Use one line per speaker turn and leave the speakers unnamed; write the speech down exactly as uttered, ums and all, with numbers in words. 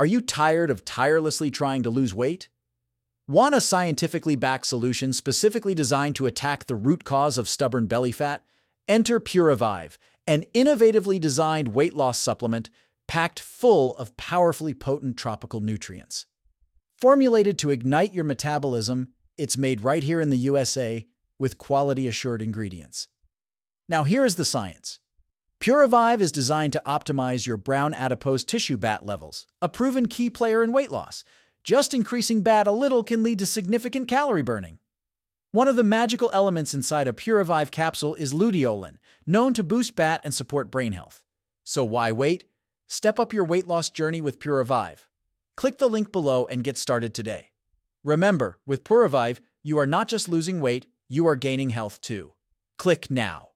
Are you tired of tirelessly trying to lose weight? Want a scientifically backed solution specifically designed to attack the root cause of stubborn belly fat? Enter Purivive, an innovatively designed weight loss supplement packed full of powerfully potent tropical nutrients. Formulated to ignite your metabolism, it's made right here in the U S A with quality-assured ingredients. Now here is the science. Purivive is designed to optimize your brown adipose tissue B A T levels, a proven key player in weight loss. Just increasing B A T a little can lead to significant calorie burning. One of the magical elements inside a Purivive capsule is luteolin, known to boost B A T and support brain health. So why wait? Step up your weight loss journey with Purivive. Click the link below and get started today. Remember, with Purivive, you are not just losing weight, you are gaining health too. Click now.